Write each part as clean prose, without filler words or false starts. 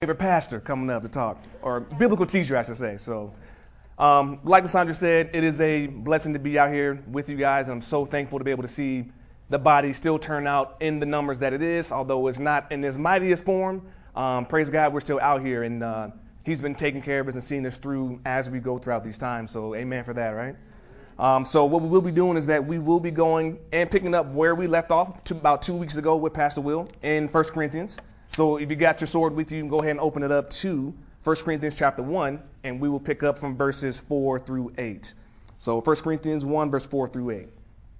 Favorite pastor coming up to talk, or biblical teacher, I should say. So, like Lysandra said, it is a blessing to be out here with you guys. I'm so thankful to be able to see the body still turn out in the numbers that it is, although it's not in its mightiest form. Praise God, we're still out here, and He's been taking care of us and seeing us through as we go throughout these times. So, amen for that, right? So what we will be doing is that we will be going and picking up where we left off about 2 weeks ago with Pastor Will in 1 Corinthians. So if you got your sword with you, you can go ahead and open it up to 1 Corinthians chapter 1, and we will pick up from verses 4 through 8. So 1 Corinthians 1, verse 4 through 8.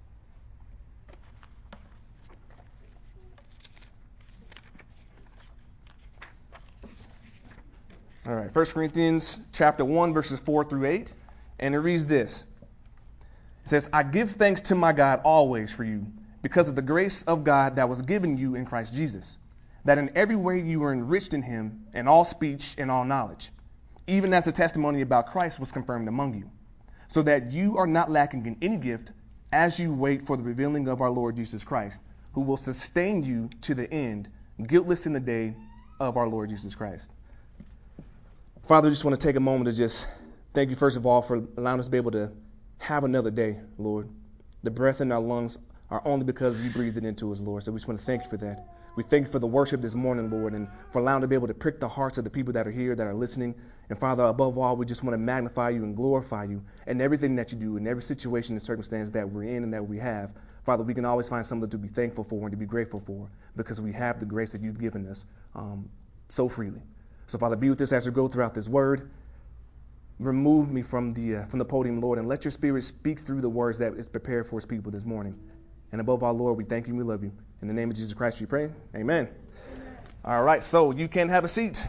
All right, 1 Corinthians chapter 1, verses 4 through 8, and it reads this. It says, I give thanks to my God always for you, because of the grace of God that was given you in Christ Jesus, that in every way you were enriched in him, in all speech and all knowledge, even as the testimony about Christ was confirmed among you, so that you are not lacking in any gift as you wait for the revealing of our Lord Jesus Christ, who will sustain you to the end, guiltless in the day of our Lord Jesus Christ. Father, I just want to take a moment to just thank you, first of all, for allowing us to be able to have another day, Lord. The breath in our lungs are only because you breathed it into us, Lord. So we just want to thank you for that. We thank you for the worship this morning, Lord, and for allowing to be able to prick the hearts of the people that are here, that are listening. And Father, above all, we just want to magnify you and glorify you in everything that you do, in every situation and circumstance that we're in and that we have. Father, we can always find something to be thankful for and to be grateful for because we have the grace that you've given us so freely. So, Father, be with us as we go throughout this word. Remove me from the podium, Lord, and let your Spirit speak through the words that is prepared for his people this morning. And above all, Lord, we thank you and we love you. In the name of Jesus Christ, we pray. Amen. All right, so you can have a seat.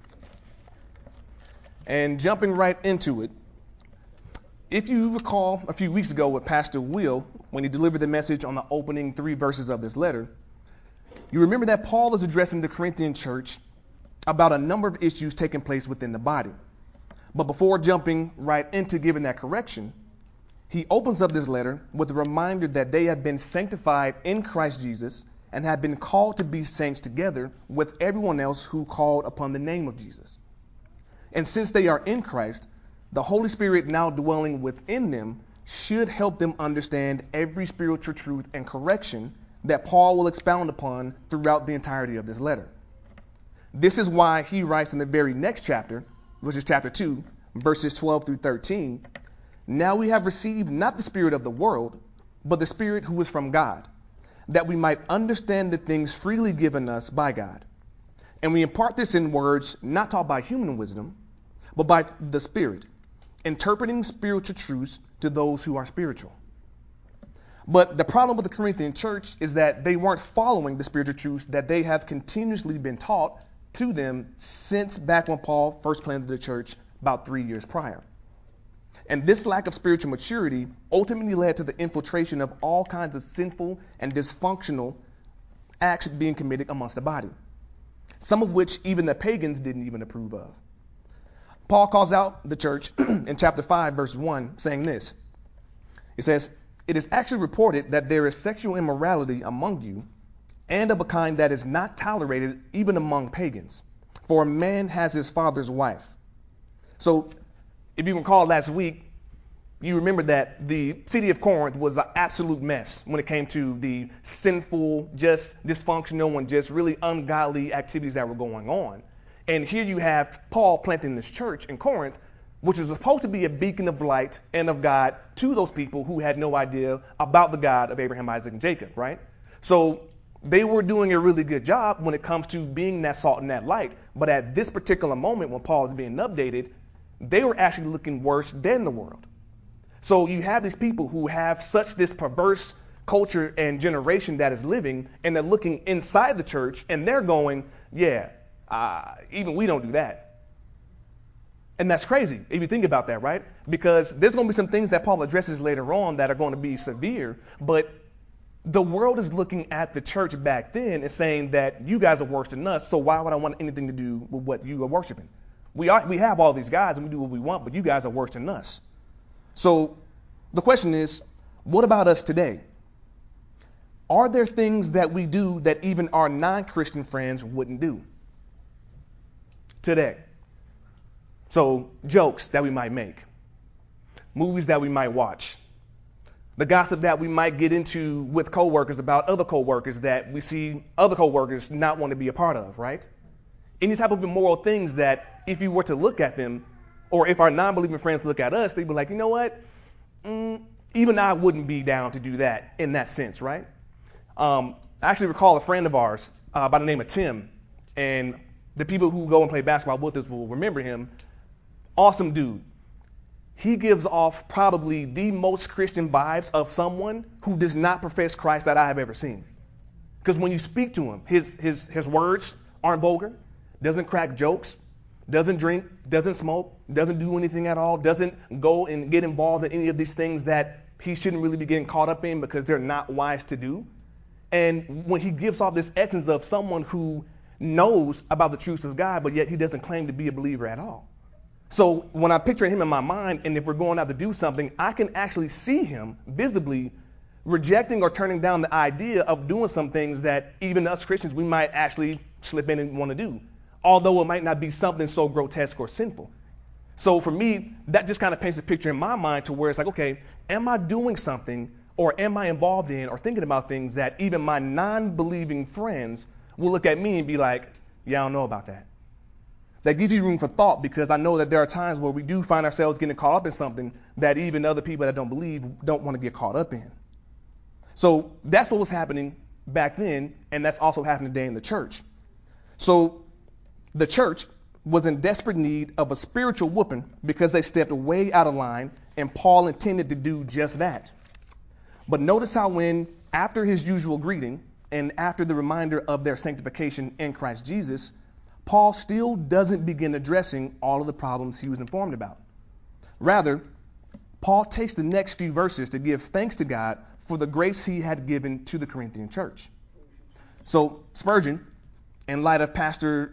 And jumping right into it, if you recall a few weeks ago with Pastor Will, when he delivered the message on the opening 3 verses of this letter, you remember that Paul is addressing the Corinthian church about a number of issues taking place within the body. But before jumping right into giving that correction, he opens up this letter with a reminder that they have been sanctified in Christ Jesus and have been called to be saints together with everyone else who called upon the name of Jesus. And since they are in Christ, the Holy Spirit now dwelling within them should help them understand every spiritual truth and correction that Paul will expound upon throughout the entirety of this letter. This is why he writes in the very next chapter, which is chapter 2, verses 12 through 13, now we have received not the spirit of the world, but the Spirit who is from God, that we might understand the things freely given us by God. And we impart this in words not taught by human wisdom, but by the Spirit, interpreting spiritual truths to those who are spiritual. But the problem with the Corinthian church is that they weren't following the spiritual truths that they have continuously been taught to them since back when Paul first planted the church about 3 years prior. And this lack of spiritual maturity ultimately led to the infiltration of all kinds of sinful and dysfunctional acts being committed amongst the body, some of which even the pagans didn't even approve of. Paul calls out the church in chapter 5, verse 1, saying this. It says, it is actually reported that there is sexual immorality among you, and of a kind that is not tolerated even among pagans. For a man has his father's wife. So, if you recall last week, you remember that the city of Corinth was an absolute mess when it came to the sinful, just dysfunctional, and just really ungodly activities that were going on. And here you have Paul planting this church in Corinth, which is supposed to be a beacon of light and of God to those people who had no idea about the God of Abraham, Isaac, and Jacob, right? So they were doing a really good job when it comes to being that salt and that light. But at this particular moment when Paul is being updated, they were actually looking worse than the world. So you have these people who have such this perverse culture and generation that is living, and they're looking inside the church, and they're going, even we don't do that. And that's crazy if you think about that, right? Because there's going to be some things that Paul addresses later on that are going to be severe, but the world is looking at the church back then and saying that you guys are worse than us, so why would I want anything to do with what you are worshiping? We have all these guys and we do what we want, but you guys are worse than us. So the question is, what about us today? Are there things that we do that even our non-Christian friends wouldn't do? today. So jokes that we might make, movies that we might watch, the gossip that we might get into with coworkers about other coworkers that we see other coworkers not want to be a part of, right? Any type of immoral things that if you were to look at them, or if our non-believing friends look at us, they'd be like, you know what? Even I wouldn't be down to do that in that sense, right? I actually recall a friend of ours by the name of Tim, and the people who go and play basketball with us will remember him. Awesome dude. He gives off probably the most Christian vibes of someone who does not profess Christ that I have ever seen. Because when you speak to him, his words aren't vulgar, doesn't crack jokes, doesn't drink, doesn't smoke, doesn't do anything at all, doesn't go and get involved in any of these things that he shouldn't really be getting caught up in because they're not wise to do. And when he gives off this essence of someone who knows about the truths of God, but yet he doesn't claim to be a believer at all. So when I picture him in my mind, and if we're going out to do something, I can actually see him visibly rejecting or turning down the idea of doing some things that even us Christians, we might actually slip in and want to do, although it might not be something so grotesque or sinful. So for me, that just kind of paints a picture in my mind to where it's like, okay, am I doing something or am I involved in or thinking about things that even my non-believing friends will look at me and be like, yeah, I don't know about that. That gives you room for thought, because I know that there are times where we do find ourselves getting caught up in something that even other people that don't believe don't want to get caught up in. So that's what was happening back then, and that's also happening today in the church. So the church was in desperate need of a spiritual whooping because they stepped way out of line, and Paul intended to do just that. But notice how when, after his usual greeting and after the reminder of their sanctification in Christ Jesus, Paul still doesn't begin addressing all of the problems he was informed about. Rather, Paul takes the next few verses to give thanks to God for the grace he had given to the Corinthian church. So Spurgeon, in light of Pastor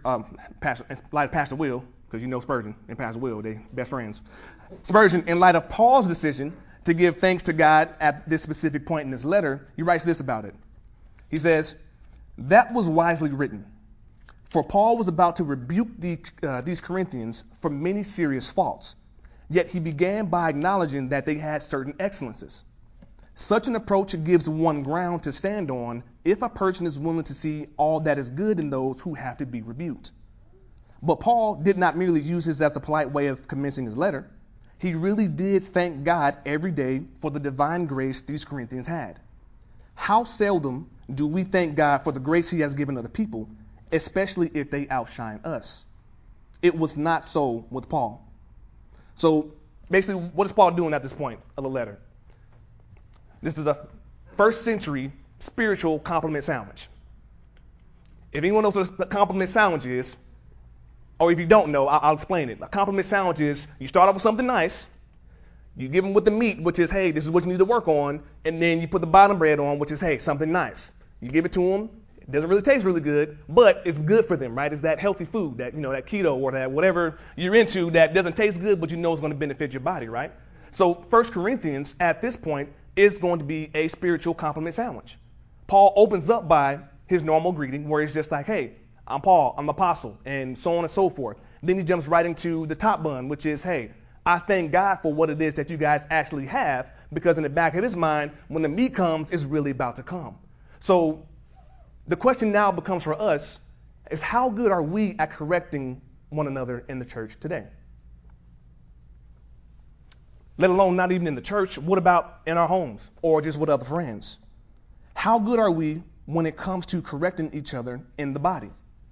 Will, because you know Spurgeon and Pastor Will, they best friends. Spurgeon, in light of Paul's decision to give thanks to God at this specific point in his letter, he writes this about it. He says, "That was wisely written. For Paul was about to rebuke these Corinthians for many serious faults, yet he began by acknowledging that they had certain excellences. Such an approach gives one ground to stand on if a person is willing to see all that is good in those who have to be rebuked." But Paul did not merely use this as a polite way of commencing his letter. He really did thank God every day for the divine grace these Corinthians had. How seldom do we thank God for the grace he has given other people, especially if they outshine us? It was not so with Paul. So basically, what is Paul doing at this point of the letter? This is a first century spiritual compliment sandwich. If anyone knows what a compliment sandwich is, or if you don't know, I'll explain it. A compliment sandwich is you start off with something nice, you give them with the meat, which is, hey, this is what you need to work on, and then you put the bottom bread on, which is, hey, something nice. You give it to them. It doesn't really taste really good, but it's good for them, right? It's that healthy food, that, that keto or that whatever you're into that doesn't taste good, but you know it's going to benefit your body, right? So 1 Corinthians at this point is going to be a spiritual compliment sandwich. Paul opens up by his normal greeting where he's just like, hey, I'm Paul, I'm apostle, and so on and so forth. Then he jumps right into the top bun, which is, hey, I thank God for what it is that you guys actually have, because in the back of his mind, when the meat comes, it's really about to come. So the question now becomes for us is, how good are we at correcting one another in the church today? Let alone not even in the church. What about in our homes or just with other friends? How good are we when it comes to correcting each other in the body?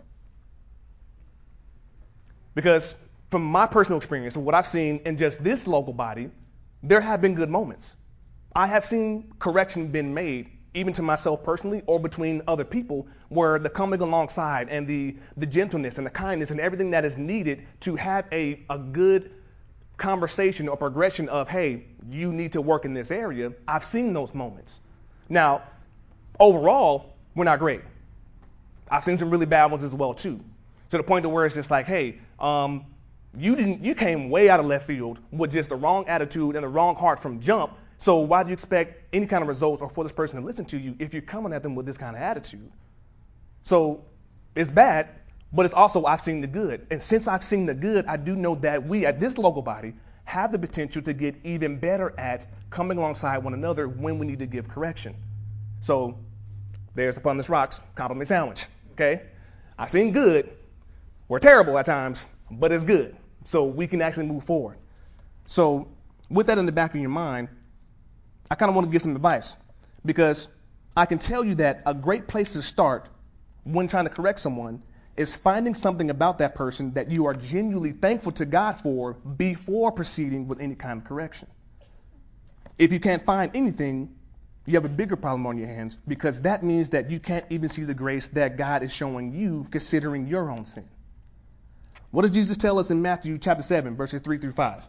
Because from my personal experience and what I've seen in just this local body, there have been good moments. I have seen correction been made, even to myself personally or between other people, where the coming alongside and the gentleness and the kindness and everything that is needed to have a good conversation or progression of, hey, you need to work in this area. I've seen those moments. Now, overall, we're not great. I've seen some really bad ones as well, too. To the point to where it's just like, hey, you came way out of left field with just the wrong attitude and the wrong heart from jump. So why do you expect any kind of results or for this person to listen to you if you're coming at them with this kind of attitude? So it's bad, but it's also I've seen the good. And since I've seen the good, I do know that we at this local body have the potential to get even better at coming alongside one another when we need to give correction. So there's Upon This Rocks compliment sandwich. Okay? I've seen good. We're terrible at times, but it's good. So we can actually move forward. So with that in the back of your mind, I kind of want to give some advice, because I can tell you that a great place to start when trying to correct someone is finding something about that person that you are genuinely thankful to God for before proceeding with any kind of correction. If you can't find anything, you have a bigger problem on your hands, because that means that you can't even see the grace that God is showing you considering your own sin. What does Jesus tell us in Matthew chapter 7, verses 3 through 5?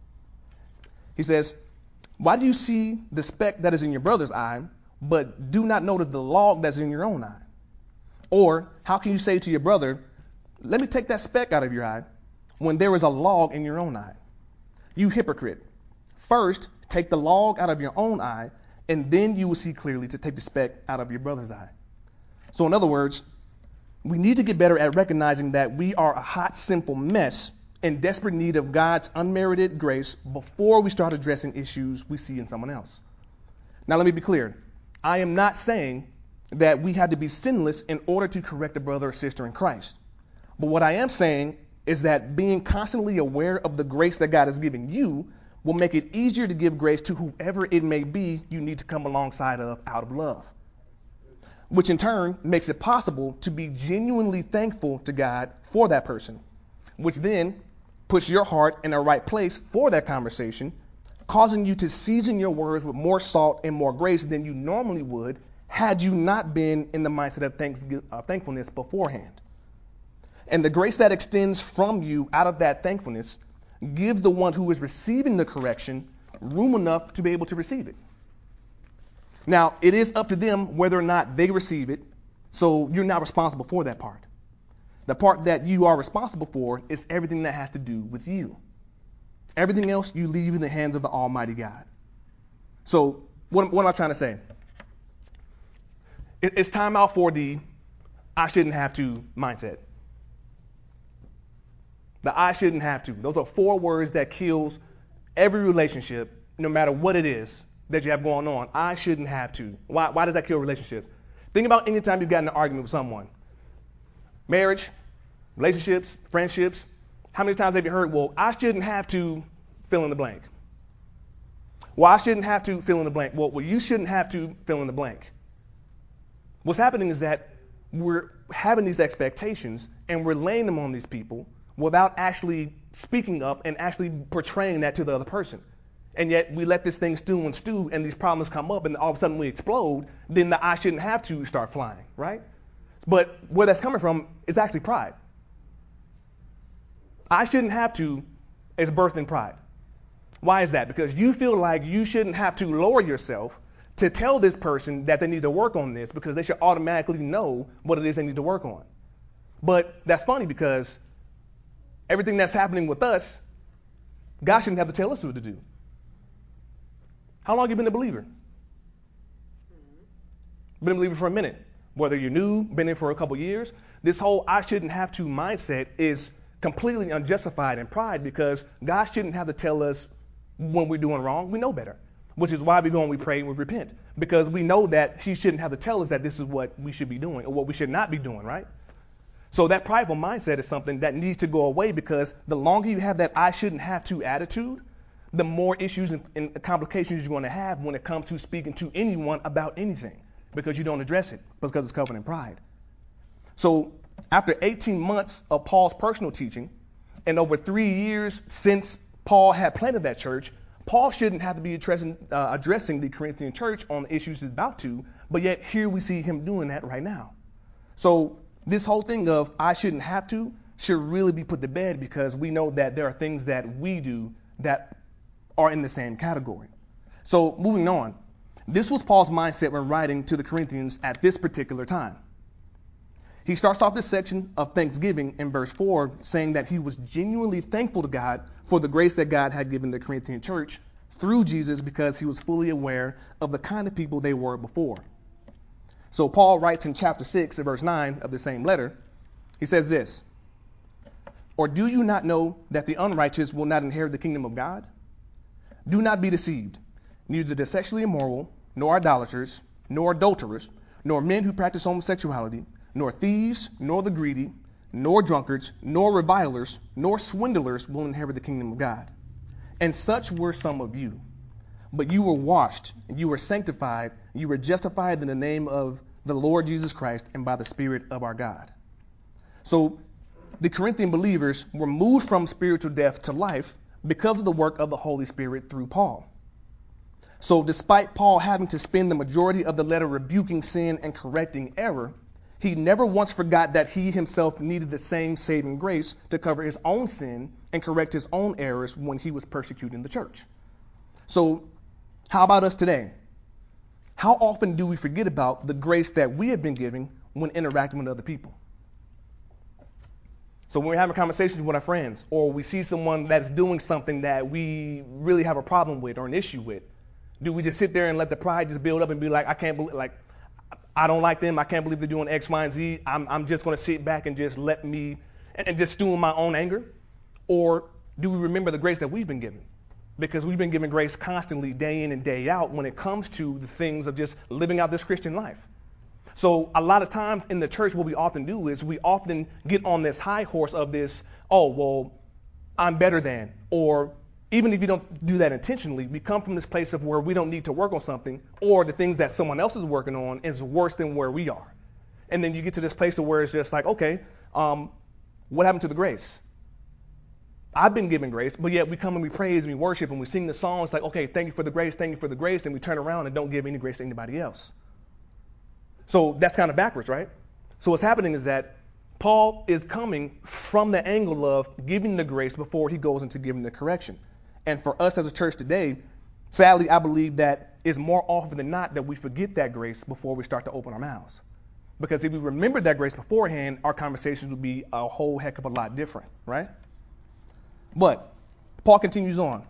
He says, "Why do you see the speck that is in your brother's eye, but do not notice the log that's in your own eye? Or how can you say to your brother, 'Let me take that speck out of your eye,' when there is a log in your own eye? You hypocrite. First, take the log out of your own eye, and then you will see clearly to take the speck out of your brother's eye." So in other words, we need to get better at recognizing that we are a hot, sinful mess in desperate need of God's unmerited grace before we start addressing issues we see in someone else. Now, let me be clear. I am not saying that we have to be sinless in order to correct a brother or sister in Christ. But what I am saying is that being constantly aware of the grace that God has given you will make it easier to give grace to whoever it may be you need to come alongside of out of love, which in turn makes it possible to be genuinely thankful to God for that person, which then puts your heart in the right place for that conversation, causing you to season your words with more salt and more grace than you normally would had you not been in the mindset of thankfulness beforehand. And the grace that extends from you out of that thankfulness gives the one who is receiving the correction room enough to be able to receive it. Now, it is up to them whether or not they receive it, so you're not responsible for that part. The part that you are responsible for is everything that has to do with you. Everything else you leave in the hands of the Almighty God. So what am I trying to say? It's time out for the "I shouldn't have to" mindset. The "I shouldn't have to." Those are 4 words that kills every relationship, no matter what it is that you have going on. I shouldn't have to. Why does that kill relationships? Think about any time you've gotten in an argument with someone. Marriage, relationships, friendships. How many times have you heard, "Well, I shouldn't have to fill in the blank"? Well, I shouldn't have to fill in the blank. Well, you shouldn't have to fill in the blank. What's happening is that we're having these expectations and we're laying them on these people without actually speaking up and actually portraying that to the other person. And yet we let this thing stew and stew, and these problems come up, and all of a sudden we explode. Then the "I shouldn't have to" start flying, right? But where that's coming from is actually pride. "I shouldn't have to" is birthed in pride. Why is that? Because you feel like you shouldn't have to lower yourself to tell this person that they need to work on this, because they should automatically know what it is they need to work on. But that's funny, because everything that's happening with us, God shouldn't have to tell us what to do. How long have you been a believer? Been a believer for a minute. Whether you're new, been in for a couple years, this whole "I shouldn't have to" mindset is completely unjustified in pride, because God shouldn't have to tell us when we're doing wrong. We know better, which is why we go and we pray and we repent, because we know that He shouldn't have to tell us that this is what we should be doing or what we should not be doing, right? So that prideful mindset is something that needs to go away, because the longer you have that "I shouldn't have to" attitude, the more issues and complications you're going to have when it comes to speaking to anyone about anything, because you don't address it, because it's covered in pride. So after 18 months of Paul's personal teaching and over 3 years since Paul had planted that church, Paul shouldn't have to be addressing the Corinthian church on the issues he's about to, but yet here we see him doing that right now. So this whole thing of "I shouldn't have to" should really be put to bed, because we know that there are things that we do that are in the same category. So moving on, this was Paul's mindset when writing to the Corinthians at this particular time. He starts off this section of Thanksgiving in verse 4, saying that he was genuinely thankful to God for the grace that God had given the Corinthian church through Jesus, because he was fully aware of the kind of people they were before. So Paul writes in chapter 6 and verse 9 of the same letter, He says this, or do you not know that the unrighteous will not inherit the kingdom of God? Do not be deceived. Neither the sexually immoral, nor idolaters, nor adulterers, nor men who practice homosexuality, nor thieves, nor the greedy, nor drunkards, nor revilers, nor swindlers will inherit the kingdom of God. And such were some of you. But you were washed, and you were sanctified, and you were justified in the name of the Lord Jesus Christ and by the Spirit of our God. So the Corinthian believers were moved from spiritual death to life because of the work of the Holy Spirit through Paul. So despite Paul having to spend the majority of the letter rebuking sin and correcting error, he never once forgot that he himself needed the same saving grace to cover his own sin and correct his own errors when he was persecuting the church. So how about us today? How often do we forget about the grace that we have been given when interacting with other people? So when we're having conversations with our friends, or we see someone that's doing something that we really have a problem with or an issue with, do we just sit there and let the pride just build up and be like, I don't like them, I can't believe they're doing X, Y, and Z, I'm just going to sit back and just and just stew in my own anger? Or do we remember the grace that we've been given? Because we've been given grace constantly, day in and day out, when it comes to the things of just living out this Christian life. So a lot of times in the church, what we often do is we often get on this high horse of this, oh, well, I'm better than, or even if you don't do that intentionally, we come from this place of where we don't need to work on something, or the things that someone else is working on is worse than where we are. And then you get to this place to where it's just like, okay, what happened to the grace? I've been given grace, but yet we come and we praise and we worship and we sing the songs like, okay, thank you for the grace, and we turn around and don't give any grace to anybody else. So that's kind of backwards, right? So what's happening is that Paul is coming from the angle of giving the grace before he goes into giving the correction. And for us as a church today, sadly, I believe that it's more often than not that we forget that grace before we start to open our mouths. Because if we remembered that grace beforehand, our conversations would be a whole heck of a lot different, right? But Paul continues on.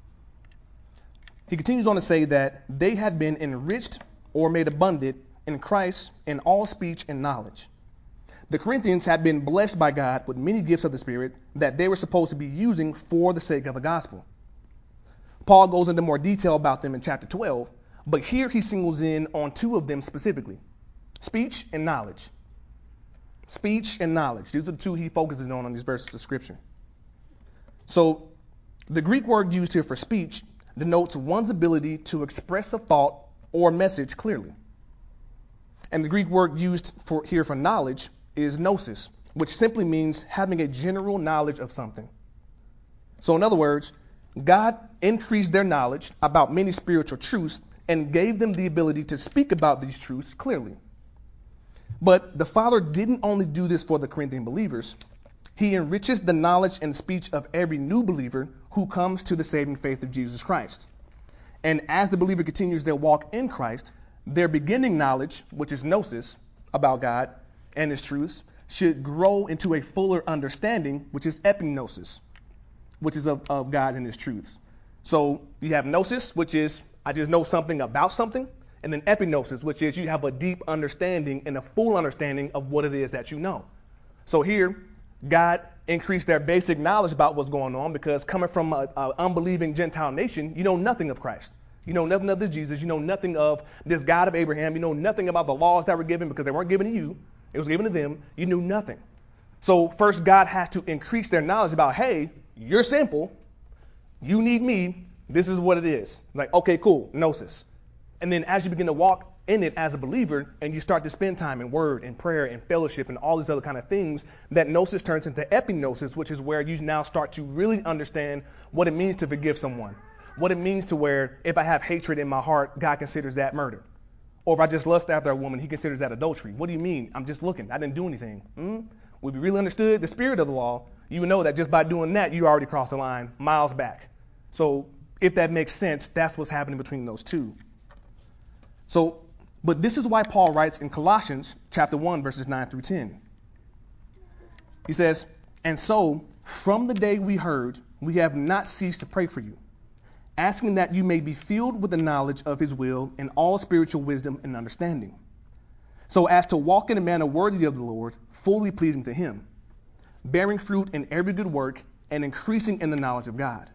He continues on to say that they had been enriched or made abundant in Christ in all speech and knowledge. The Corinthians had been blessed by God with many gifts of the Spirit that they were supposed to be using for the sake of the gospel. Paul goes into more detail about them in chapter 12, but here he singles in on two of them specifically: speech and knowledge. Speech and knowledge. These are the two he focuses on these verses of Scripture. So the Greek word used here for speech denotes one's ability to express a thought or message clearly. And the Greek word used here for knowledge is gnosis, which simply means having a general knowledge of something. So in other words, God increased their knowledge about many spiritual truths and gave them the ability to speak about these truths clearly. But the Father didn't only do this for the Corinthian believers. He enriches the knowledge and speech of every new believer who comes to the saving faith of Jesus Christ. And as the believer continues their walk in Christ, their beginning knowledge, which is gnosis, about God and his truths, should grow into a fuller understanding, which is epignosis, which is of God and his truths. So you have gnosis, which is I just know something about something, and then epignosis, which is you have a deep understanding and a full understanding of what it is that you know. So here, God increased their basic knowledge about what's going on, because coming from an unbelieving Gentile nation, you know nothing of Christ. You know nothing of this Jesus. You know nothing of this God of Abraham. You know nothing about the laws that were given, because they weren't given to you. It was given to them. You knew nothing. So first, God has to increase their knowledge about, hey, you're sinful. You need me. This is what it is. Like, okay, cool, gnosis. And then as you begin to walk in it as a believer, and you start to spend time in word and prayer and fellowship and all these other kind of things, that gnosis turns into epignosis, which is where you now start to really understand what it means to forgive someone. What it means to where if I have hatred in my heart, God considers that murder. Or if I just lust after a woman, he considers that adultery. What do you mean? I'm just looking. I didn't do anything. If you really understood the spirit of the law, you would know that just by doing that, you already crossed the line miles back. So if that makes sense, that's what's happening between those two. So, but this is why Paul writes in Colossians chapter 1, verses 9 through 10. He says, "And so, from the day we heard, we have not ceased to pray for you, asking that you may be filled with the knowledge of his will and all spiritual wisdom and understanding, so as to walk in a manner worthy of the Lord, fully pleasing to him, bearing fruit in every good work, and increasing in the knowledge of God.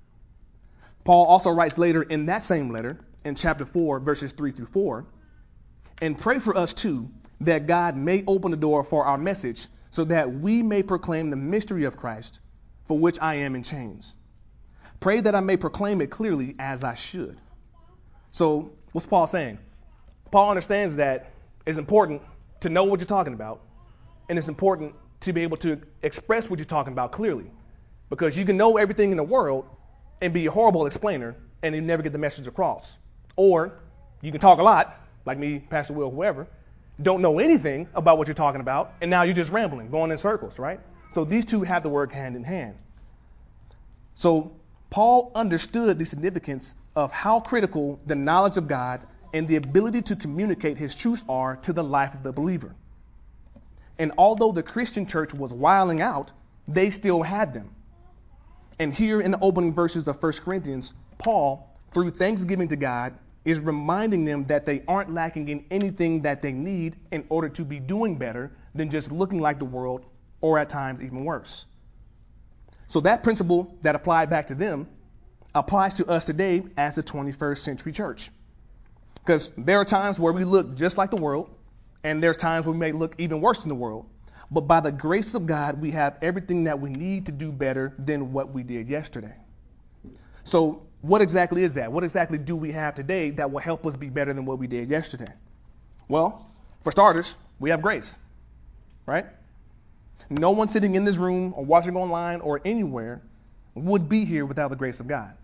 Paul also writes later in that same letter, in chapter 4, verses 3 through 4, and pray for us too, that God may open the door for our message, so that we may proclaim the mystery of Christ, for which I am in chains. Pray that I may proclaim it clearly as I should. So what's Paul saying? Paul understands that it's important to know what you're talking about, and it's important to be able to express what you're talking about clearly, because you can know everything in the world and be a horrible explainer and you never get the message across. Or you can talk a lot, like me, Pastor Will, whoever, don't know anything about what you're talking about, and now you're just rambling, going in circles, right? So these two have to work hand in hand. So Paul understood the significance of how critical the knowledge of God and the ability to communicate his truths are to the life of the believer. And although the Christian church was wilding out, they still had them. And here in the opening verses of 1 Corinthians, Paul, through thanksgiving to God, is reminding them that they aren't lacking in anything that they need in order to be doing better than just looking like the world, or at times even worse. So that principle that applied back to them applies to us today as the 21st century church. Because there are times where we look just like the world, and there's times where we may look even worse than the world. But by the grace of God, we have everything that we need to do better than what we did yesterday. So what exactly is that? What exactly do we have today that will help us be better than what we did yesterday? Well, for starters, we have grace, right? No one sitting in this room or watching online or anywhere would be here without the grace of God.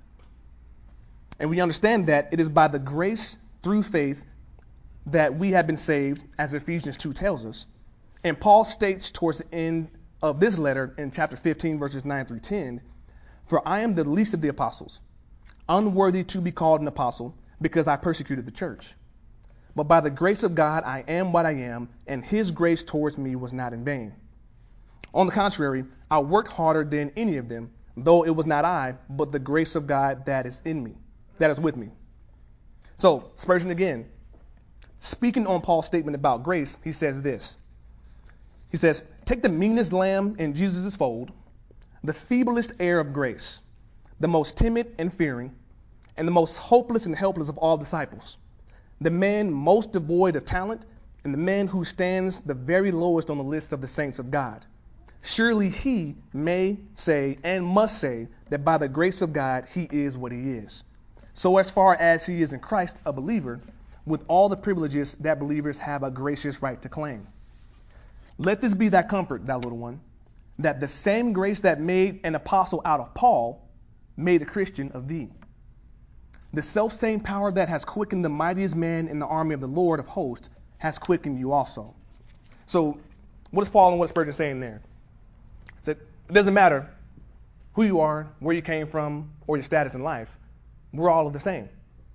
And we understand that it is by the grace through faith that we have been saved, as Ephesians 2 tells us. And Paul states towards the end of this letter in chapter 15, verses 9 through 10, for I am the least of the apostles, unworthy to be called an apostle, because I persecuted the church. But by the grace of God, I am what I am, and his grace towards me was not in vain. On the contrary, I worked harder than any of them, though it was not I, but the grace of God that is in me, that is with me. So, Spurgeon again, speaking on Paul's statement about grace, he says this. He says, take the meanest lamb in Jesus' fold, the feeblest heir of grace, the most timid and fearing, and the most hopeless and helpless of all disciples, the man most devoid of talent, and the man who stands the very lowest on the list of the saints of God. Surely he may say and must say that by the grace of God, he is what he is. So as far as he is in Christ, a believer, with all the privileges that believers have a gracious right to claim. Let this be that comfort, thou little one, that the same grace that made an apostle out of Paul made a Christian of thee. The self-same power that has quickened the mightiest man in the army of the Lord of hosts has quickened you also. So what is Paul and what is Spurgeon saying there? So it doesn't matter who you are, where you came from, or your status in life. We're all the same.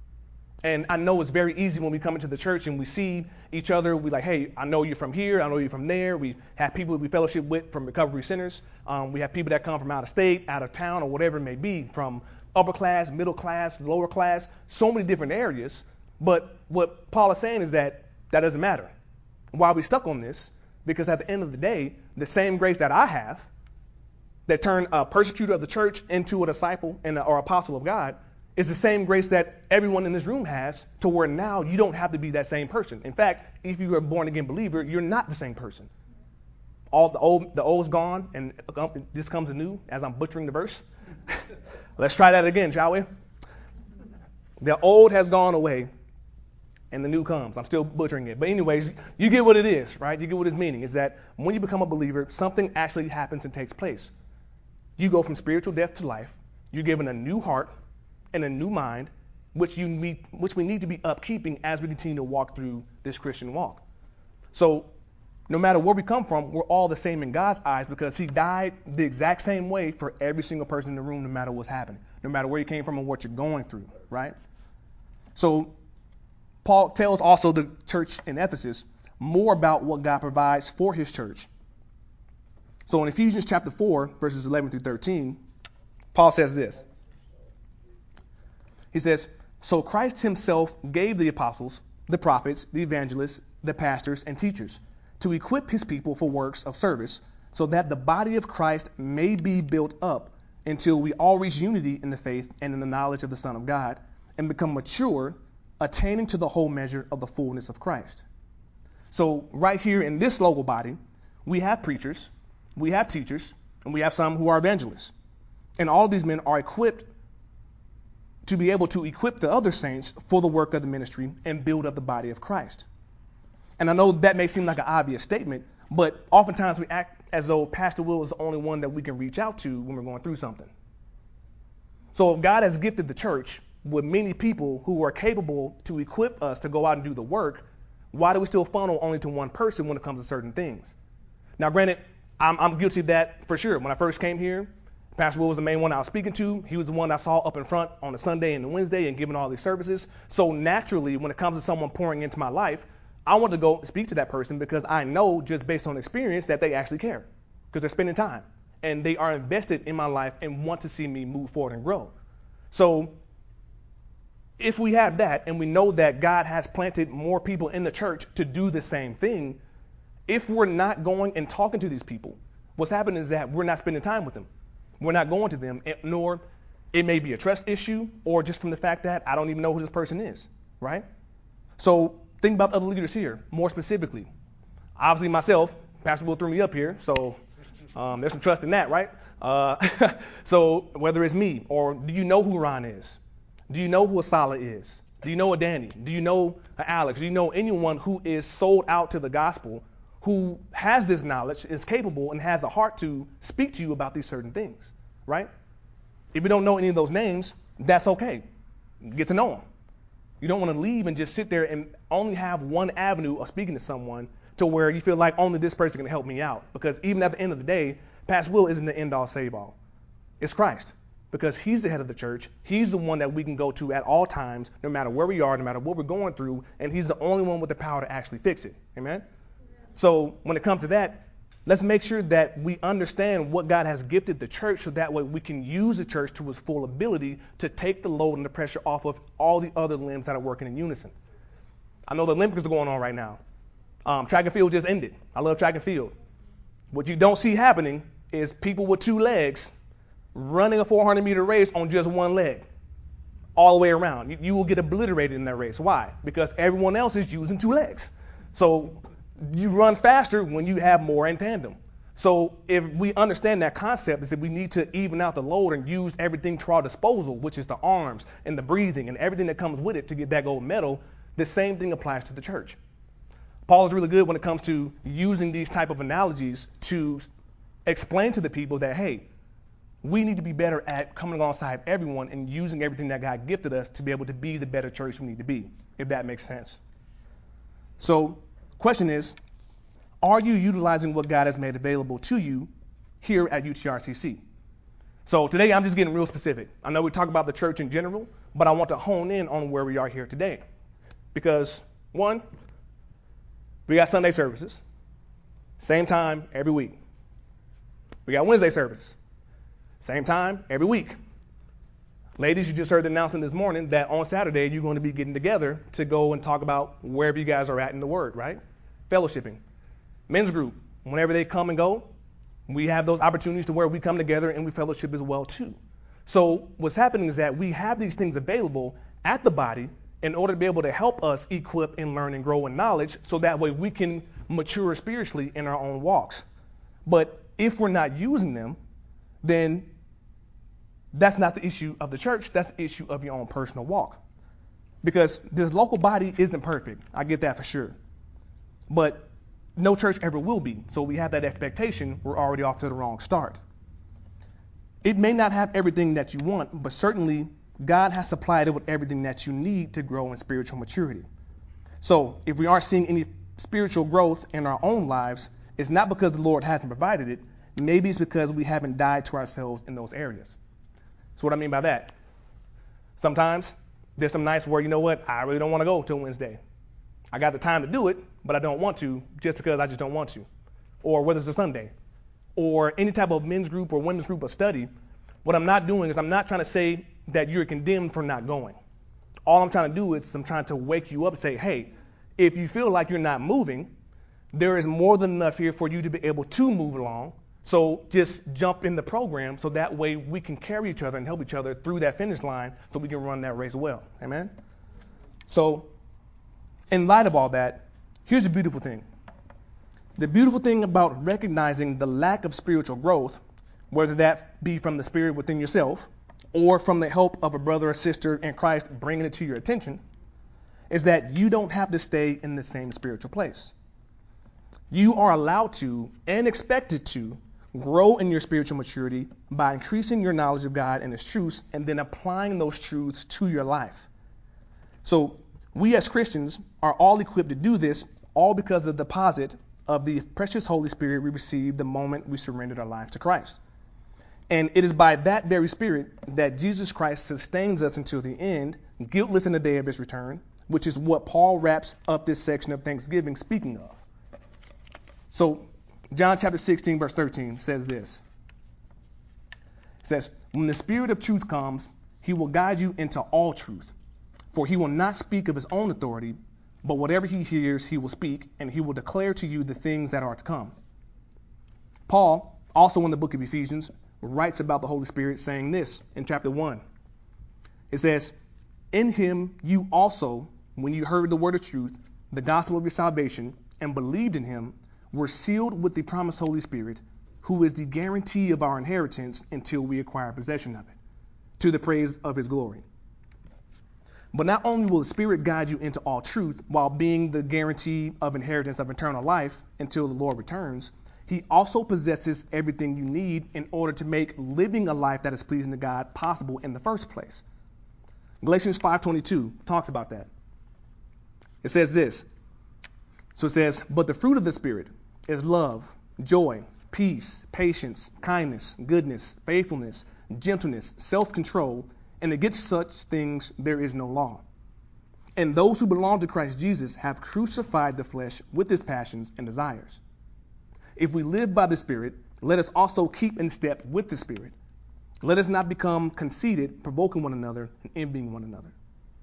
And I know it's very easy when we come into the church and we see each other. We like, hey, I know you're from here. I know you're from there. We have people we fellowship with from recovery centers. We have people that come from out of state, out of town, or whatever it may be, from upper class, middle class, lower class, so many different areas. But what Paul is saying is that doesn't matter. Why are we stuck on this? Because at the end of the day, the same grace that I have that turned a persecutor of the church into a disciple or apostle of God is the same grace that everyone in this room has, to where now you don't have to be that same person. In fact, if you're a born again believer, you're not the same person. All the old's gone and this comes anew, as I'm butchering the verse. Let's try that again, shall we? The old has gone away and the new comes. I'm still butchering it. But anyways, you get what it is, right? You get what it's meaning is that when you become a believer, something actually happens and takes place. You go from spiritual death to life. You're given a new heart and a new mind, which we need to be upkeeping as we continue to walk through this Christian walk. So no matter where we come from, we're all the same in God's eyes, because he died the exact same way for every single person in the room, no matter what's happening, no matter where you came from and what you're going through, right? So Paul tells also the church in Ephesus more about what God provides for his church. So in Ephesians chapter 4, verses 11 through 13, Paul says this. He says, so Christ himself gave the apostles, the prophets, the evangelists, the pastors, and teachers to equip his people for works of service, so that the body of Christ may be built up until we all reach unity in the faith and in the knowledge of the Son of God and become mature, attaining to the whole measure of the fullness of Christ. So right here in this local body, we have preachers, we have teachers, and we have some who are evangelists. And all of these men are equipped to be able to equip the other saints for the work of the ministry and build up the body of Christ. And I know that may seem like an obvious statement, but oftentimes we act as though Pastor Will is the only one that we can reach out to when we're going through something. So if God has gifted the church with many people who are capable to equip us to go out and do the work, why do we still funnel only to one person when it comes to certain things? Now, granted, I'm guilty of that for sure. When I first came here, Pastor Will was the main one I was speaking to. He was the one I saw up in front on a Sunday and a Wednesday and giving all these services. So naturally, when it comes to someone pouring into my life, I want to go speak to that person because I know just based on experience that they actually care because they're spending time and they are invested in my life and want to see me move forward and grow. So if we have that and we know that God has planted more people in the church to do the same thing, if we're not going and talking to these people, what's happening is that we're not spending time with them. We're not going to them, nor it may be a trust issue or just from the fact that I don't even know who this person is, right? So think about other leaders here, more specifically. Obviously myself, Pastor Will threw me up here, so there's some trust in that, right? So whether it's me or do you know who Ron is? Do you know who Asala is? Do you know a Danny? Do you know a Alex? Do you know anyone who is sold out to the gospel, who has this knowledge, is capable, and has a heart to speak to you about these certain things, right? If you don't know any of those names, that's okay. Get to know them. You don't want to leave and just sit there and only have one avenue of speaking to someone to where you feel like only this person can help me out. Because even at the end of the day, Pastor Will isn't the end all save all. It's Christ. Because he's the head of the church. He's the one that we can go to at all times, no matter where we are, no matter what we're going through. And he's the only one with the power to actually fix it. Amen? So when it comes to that, let's make sure that we understand what God has gifted the church so that way we can use the church to its full ability to take the load and the pressure off of all the other limbs that are working in unison. I know the Olympics are going on right now. Track and field just ended. I love track and field. What you don't see happening is people with two legs running a 400-meter race on just one leg all the way around. You will get obliterated in that race. Why? Because everyone else is using two legs. So you run faster when you have more in tandem. So if we understand that concept, is that we need to even out the load and use everything to our disposal, which is the arms and the breathing and everything that comes with it to get that gold medal. The same thing applies to the church. Paul is really good when it comes to using these type of analogies to explain to the people that, hey, we need to be better at coming alongside everyone and using everything that God gifted us to be able to be the better church we need to be, if that makes sense. So question is, are you utilizing what God has made available to you here at UTRCC? So today I'm just getting real specific. I know we talk about the church in general, but I want to hone in on where we are here today. Because, one, we got Sunday services, same time every week. We got Wednesday services, same time every week. Ladies, you just heard the announcement this morning that on Saturday you're going to be getting together to go and talk about wherever you guys are at in the Word, right? Fellowshipping. Men's group, whenever they come and go, we have those opportunities to where we come together and we fellowship as well too. So what's happening is that we have these things available at the body in order to be able to help us equip and learn and grow in knowledge so that way we can mature spiritually in our own walks. But if we're not using them, then that's not the issue of the church. That's the issue of your own personal walk. Because this local body isn't perfect. I get that for sure. But no church ever will be. So we have that expectation. We're already off to the wrong start. It may not have everything that you want, but certainly God has supplied it with everything that you need to grow in spiritual maturity. So if we aren't seeing any spiritual growth in our own lives, it's not because the Lord hasn't provided it. Maybe it's because we haven't died to ourselves in those areas. So what I mean by that, sometimes there's some nights where, you know what, I really don't want to go till Wednesday. I got the time to do it, but I don't want to just because I just don't want to. Or whether it's a Sunday or any type of men's group or women's group of study, what I'm not doing is I'm not trying to say that you're condemned for not going. All I'm trying to do is I'm trying to wake you up and say, hey, if you feel like you're not moving, there is more than enough here for you to be able to move along So just jump in the program so that way we can carry each other and help each other through that finish line so we can run that race well. Amen? So in light of all that, here's the beautiful thing. The beautiful thing about recognizing the lack of spiritual growth, whether that be from the spirit within yourself or from the help of a brother or sister in Christ bringing it to your attention, is that you don't have to stay in the same spiritual place. You are allowed to and expected to grow in your spiritual maturity by increasing your knowledge of God and His truths and then applying those truths to your life. So we as Christians are all equipped to do this, all because of the deposit of the precious Holy Spirit we received the moment we surrendered our life to Christ. And it is by that very Spirit that Jesus Christ sustains us until the end, guiltless in the day of His return, which is what Paul wraps up this section of Thanksgiving speaking of. So John chapter 16, verse 13 says this. It says, when the Spirit of truth comes, He will guide you into all truth. For He will not speak of His own authority, but whatever He hears, He will speak, and He will declare to you the things that are to come. Paul, also in the book of Ephesians, writes about the Holy Spirit saying this in chapter 1. It says, in Him you also, when you heard the word of truth, the gospel of your salvation, and believed in Him, were sealed with the promised Holy Spirit, who is the guarantee of our inheritance until we acquire possession of it, to the praise of His glory. But not only will the Spirit guide you into all truth while being the guarantee of inheritance of eternal life until the Lord returns, He also possesses everything you need in order to make living a life that is pleasing to God possible in the first place. Galatians 5:22 talks about that. It says this. So it says, but the fruit of the Spirit is love, joy, peace, patience, kindness, goodness, faithfulness, gentleness, self-control, and against such things there is no law. And those who belong to Christ Jesus have crucified the flesh with its passions and desires. If we live by the Spirit, let us also keep in step with the Spirit. Let us not become conceited, provoking one another and envying one another.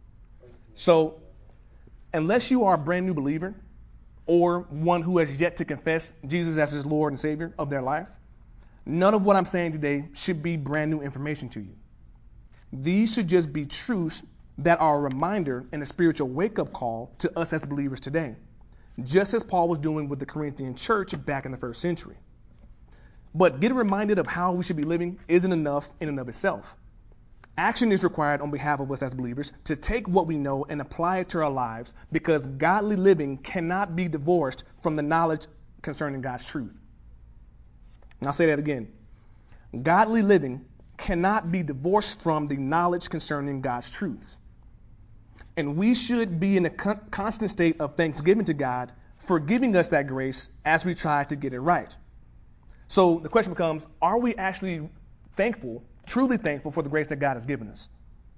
So, unless you are a brand new believer or one who has yet to confess Jesus as his Lord and Savior of their life, none of what I'm saying today should be brand new information to you. These should just be truths that are a reminder and a spiritual wake-up call to us as believers today, just as Paul was doing with the Corinthian church back in the first century. But getting reminded of how we should be living isn't enough in and of itself. Action is required on behalf of us as believers to take what we know and apply it to our lives, because godly living cannot be divorced from the knowledge concerning God's truth. And I'll say that again. Godly living cannot be divorced from the knowledge concerning God's truths. And we should be in a constant state of thanksgiving to God for giving us that grace as we try to get it right. So the question becomes, are we actually thankful, truly thankful for the grace that God has given us?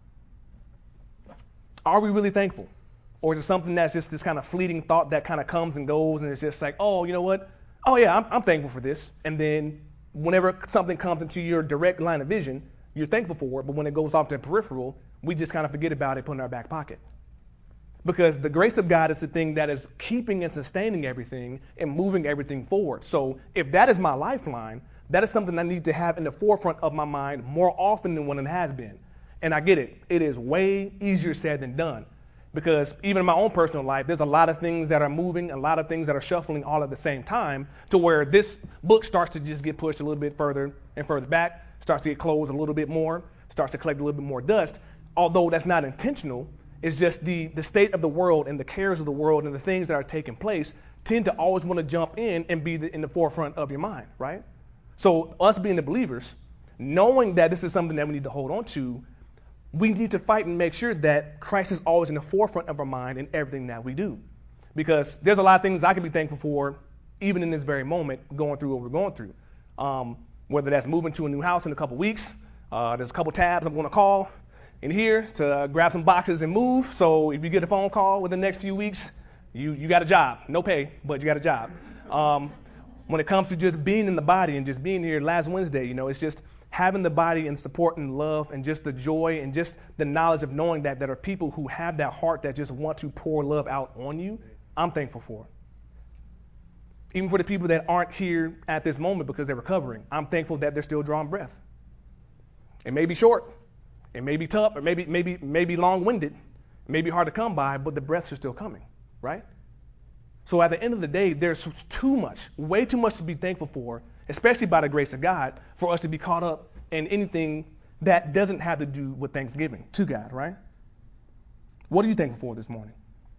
Are we really thankful? Or is it something that's just this kind of fleeting thought that kind of comes and goes and it's just like, oh, you know what? Oh, yeah, I'm thankful for this. And then whenever something comes into your direct line of vision, you're thankful for it. But when it goes off to the peripheral, we just kind of forget about it, put it in our back pocket. Because the grace of God is the thing that is keeping and sustaining everything and moving everything forward. So if that is my lifeline, that is something I need to have in the forefront of my mind more often than when it has been. And I get it. It is way easier said than done. Because even in my own personal life, there's a lot of things that are moving, a lot of things that are shuffling all at the same time, to where this book starts to just get pushed a little bit further and further back, starts to get closed a little bit more, starts to collect a little bit more dust. Although that's not intentional, it's just the state of the world and the cares of the world and the things that are taking place tend to always want to jump in and be in the forefront of your mind, right? So us being the believers, knowing that this is something that we need to hold on to, we need to fight and make sure that Christ is always in the forefront of our mind in everything that we do. Because there's a lot of things I can be thankful for, even in this very moment, going through what we're going through. Whether that's moving to a new house in a couple weeks, there's a couple tabs I'm going to call in here to grab some boxes and move. So if you get a phone call within the next few weeks, you got a job. No pay, but you got a job. When it comes to just being in the body and just being here last Wednesday, it's just having the body and support and love and just the joy and just the knowledge of knowing that there are people who have that heart that just want to pour love out on you. I'm thankful for. Even for the people that aren't here at this moment because they're recovering, I'm thankful that they're still drawing breath. It may be short, it may be tough, or maybe long-winded, it may be hard to come by, but the breaths are still coming, right? So at the end of the day, there's too much, way too much to be thankful for, especially by the grace of God, for us to be caught up in anything that doesn't have to do with thanksgiving to God, right? What are you thankful for this morning?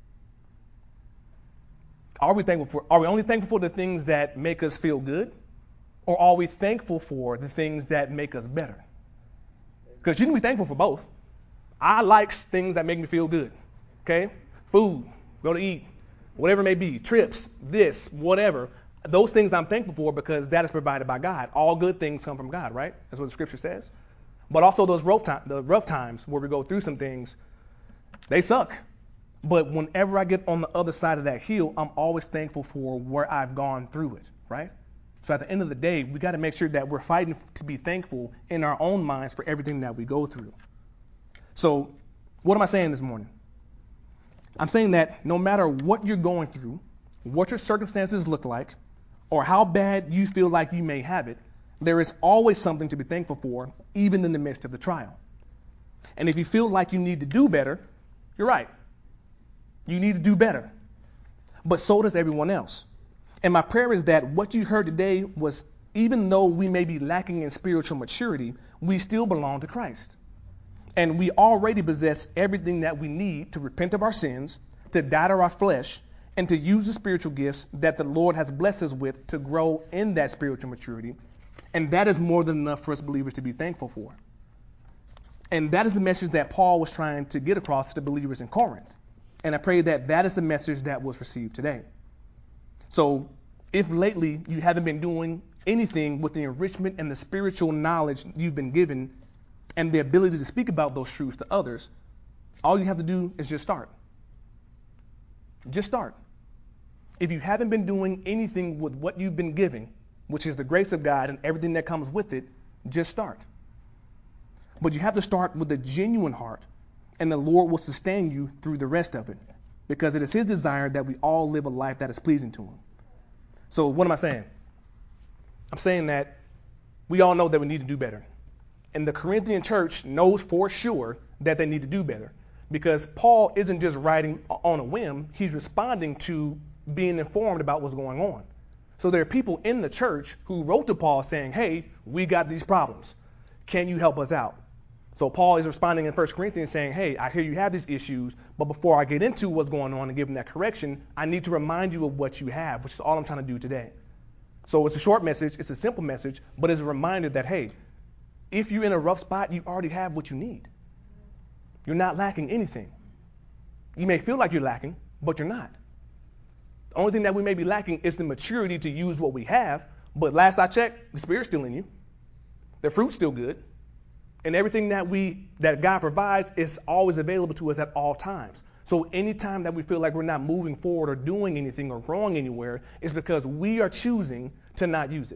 Are we only thankful for the things that make us feel good? Or are we thankful for the things that make us better? Because you can be thankful for both. I like things that make me feel good. Okay? Food, go to eat, whatever it may be, trips, this, whatever. Those things I'm thankful for because that is provided by God. All good things come from God, right? That's what the scripture says. But also those the rough times where we go through some things, they suck. But whenever I get on the other side of that hill, I'm always thankful for where I've gone through it, right? So at the end of the day, we got to make sure that we're fighting to be thankful in our own minds for everything that we go through. So what am I saying this morning? I'm saying that no matter what you're going through, what your circumstances look like, or how bad you feel like you may have it, there is always something to be thankful for, even in the midst of the trial. And if you feel like you need to do better, you're right. You need to do better. But so does everyone else. And my prayer is that what you heard today was, even though we may be lacking in spiritual maturity, we still belong to Christ. And we already possess everything that we need to repent of our sins, to die to our flesh, and to use the spiritual gifts that the Lord has blessed us with to grow in that spiritual maturity. And that is more than enough for us believers to be thankful for. And that is the message that Paul was trying to get across to the believers in Corinth. And I pray that that is the message that was received today. So if lately you haven't been doing anything with the enrichment and the spiritual knowledge you've been given and the ability to speak about those truths to others, all you have to do is just start. Just start. If you haven't been doing anything with what you've been given, which is the grace of God and everything that comes with it, just start. But you have to start with a genuine heart, and the Lord will sustain you through the rest of it, because it is His desire that we all live a life that is pleasing to Him. So what am I saying? I'm saying that we all know that we need to do better. And the Corinthian church knows for sure that they need to do better, because Paul isn't just writing on a whim. He's responding to being informed about what's going on. So there are people in the church who wrote to Paul saying, hey, we got these problems. Can you help us out? So Paul is responding in 1 Corinthians saying, hey, I hear you have these issues, but before I get into what's going on and give them that correction, I need to remind you of what you have, which is all I'm trying to do today. So it's a short message, it's a simple message, but it's a reminder that, hey, if you're in a rough spot, you already have what you need. You're not lacking anything. You may feel like you're lacking, but you're not. The only thing that we may be lacking is the maturity to use what we have, but last I checked, the Spirit's still in you. The fruit's still good. And everything that God provides is always available to us at all times. So anytime that we feel like we're not moving forward or doing anything or growing anywhere, it's because we are choosing to not use it.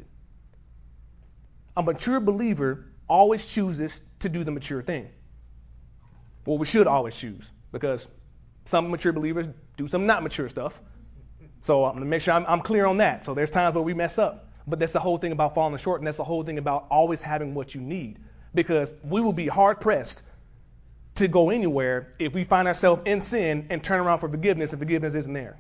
A mature believer always chooses to do the mature thing. Well, we should always choose, because some mature believers do some not mature stuff. So I'm going to make sure I'm clear on that. So there's times where we mess up. But that's the whole thing about falling short, and that's the whole thing about always having what you need. Because we will be hard-pressed to go anywhere if we find ourselves in sin and turn around for forgiveness and forgiveness isn't there.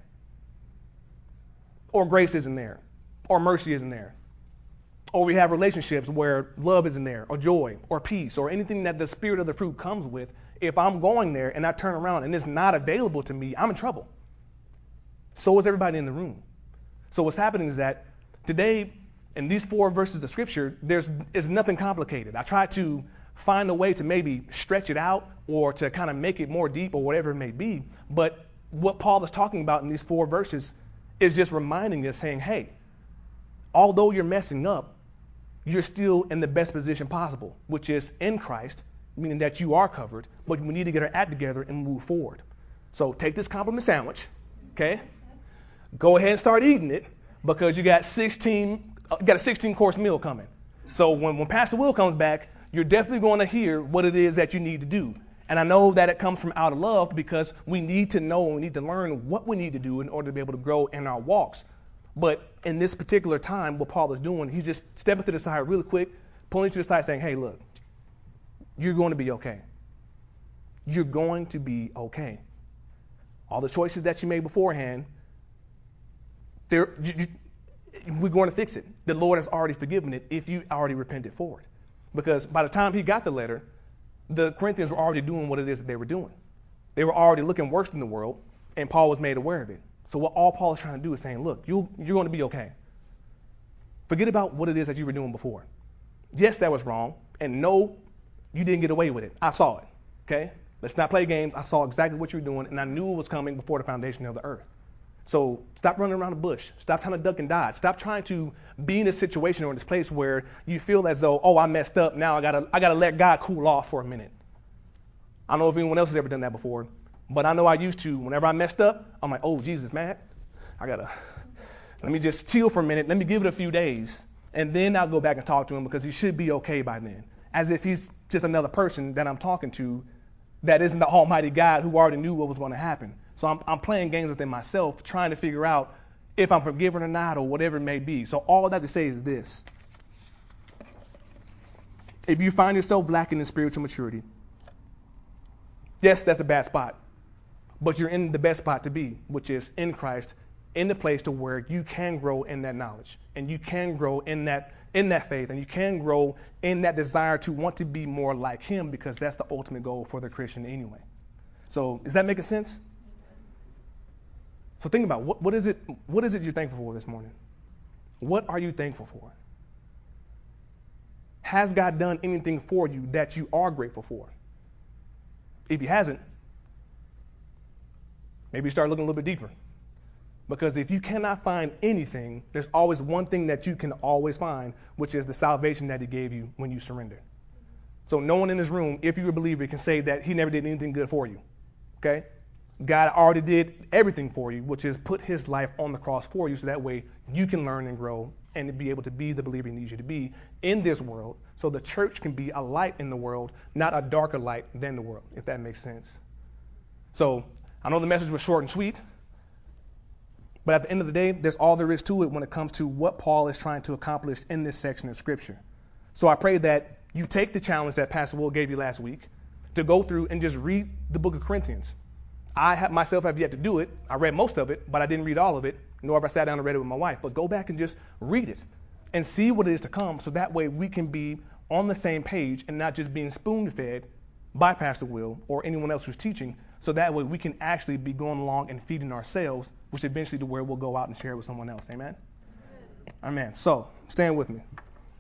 Or grace isn't there. Or mercy isn't there. Or we have relationships where love isn't there, or joy, or peace, or anything that the spirit of the fruit comes with. If I'm going there and I turn around and it's not available to me, I'm in trouble. So is everybody in the room. So what's happening is that today, in these 4 verses of Scripture, it's nothing complicated. I try to find a way to maybe stretch it out or to kind of make it more deep or whatever it may be. But what Paul is talking about in these 4 verses is just reminding us, saying, hey, although you're messing up, you're still in the best position possible, which is in Christ, meaning that you are covered, but we need to get our act together and move forward. So take this compliment sandwich, okay? Go ahead and start eating it, because you got a 16-course meal coming. So when Pastor Will comes back, you're definitely going to hear what it is that you need to do. And I know that it comes from out of love, because we need to know and we need to learn what we need to do in order to be able to grow in our walks. But in this particular time, what Paul is doing, he's just stepping to the side really quick, pulling to the side saying, hey, look, you're going to be okay. You're going to be okay. All the choices that you made beforehand, we're going to fix it. The Lord has already forgiven it if you already repented for it. Because by the time he got the letter, the Corinthians were already doing what it is that they were doing. They were already looking worse than the world, and Paul was made aware of it. So what all Paul is trying to do is saying, look, you're going to be okay. Forget about what it is that you were doing before. Yes, that was wrong, and no, you didn't get away with it. I saw it, okay? Let's not play games. I saw exactly what you were doing, and I knew it was coming before the foundation of the earth. So stop running around the bush. Stop trying to duck and dodge. Stop trying to be in a situation or in this place where you feel as though, oh, I messed up. Now I gotta let God cool off for a minute. I don't know if anyone else has ever done that before, but I know I used to. Whenever I messed up, I'm like, oh, Jesus, man, let me just chill for a minute. Let me give it a few days, and then I'll go back and talk to him because he should be okay by then. As if he's just another person that I'm talking to that isn't the Almighty God who already knew what was going to happen. So I'm playing games within myself, trying to figure out if I'm forgiven or not or whatever it may be. So all that to say is this. If you find yourself lacking in spiritual maturity, yes, that's a bad spot. But you're in the best spot to be, which is in Christ, in the place to where you can grow in that knowledge. And you can grow in that faith. And you can grow in that desire to want to be more like him, because that's the ultimate goal for the Christian anyway. So is that making sense? So think about what is it you're thankful for this morning? What are you thankful for? Has God done anything for you that you are grateful for? If he hasn't, maybe start looking a little bit deeper. Because if you cannot find anything, there's always one thing that you can always find, which is the salvation that he gave you when you surrendered. So no one in this room, if you're a believer, can say that he never did anything good for you. Okay? God already did everything for you, which is put his life on the cross for you, so that way you can learn and grow and be able to be the believer he needs you to be in this world, so the church can be a light in the world, not a darker light than the world, if that makes sense. So I know the message was short and sweet, but at the end of the day, that's all there is to it when it comes to what Paul is trying to accomplish in this section of Scripture. So I pray that you take the challenge that Pastor Will gave you last week to go through and just read the book of Corinthians. I myself have yet to do it. I read most of it, but I didn't read all of it, nor have I sat down and read it with my wife. But go back and just read it and see what it is to come, so that way we can be on the same page and not just being spoon-fed by Pastor Will or anyone else who's teaching, so that way we can actually be going along and feeding ourselves, which eventually to where we'll go out and share it with someone else. Amen? Amen. So stand with me.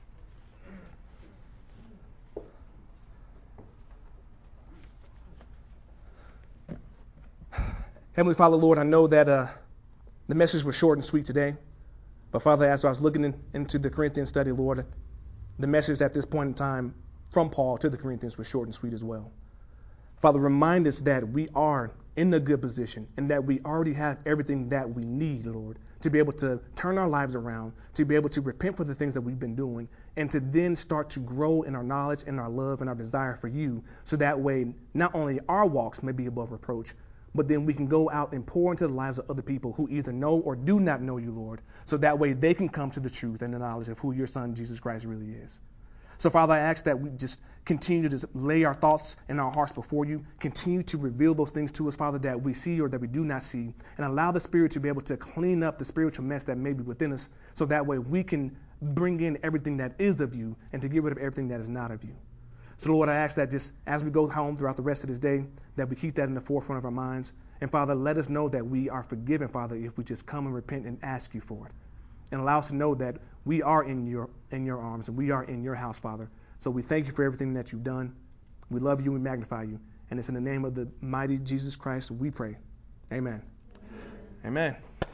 Heavenly Father, Lord, I know that the message was short and sweet today. But Father, as I was looking into the Corinthian study, Lord, the message at this point in time from Paul to the Corinthians was short and sweet as well. Father, remind us that we are in a good position and that we already have everything that we need, Lord, to be able to turn our lives around, to be able to repent for the things that we've been doing, and to then start to grow in our knowledge and our love and our desire for you, so that way not only our walks may be above reproach, but then we can go out and pour into the lives of other people who either know or do not know you, Lord, so that way they can come to the truth and the knowledge of who your Son, Jesus Christ, really is. So, Father, I ask that we just continue to just lay our thoughts and our hearts before you, continue to reveal those things to us, Father, that we see or that we do not see, and allow the Spirit to be able to clean up the spiritual mess that may be within us, so that way we can bring in everything that is of you and to get rid of everything that is not of you. So, Lord, I ask that just as we go home throughout the rest of this day, that we keep that in the forefront of our minds. And, Father, let us know that we are forgiven, Father, if we just come and repent and ask you for it. And allow us to know that we are in your arms and we are in your house, Father. So we thank you for everything that you've done. We love you and magnify you. And it's in the name of the mighty Jesus Christ we pray. Amen. Amen.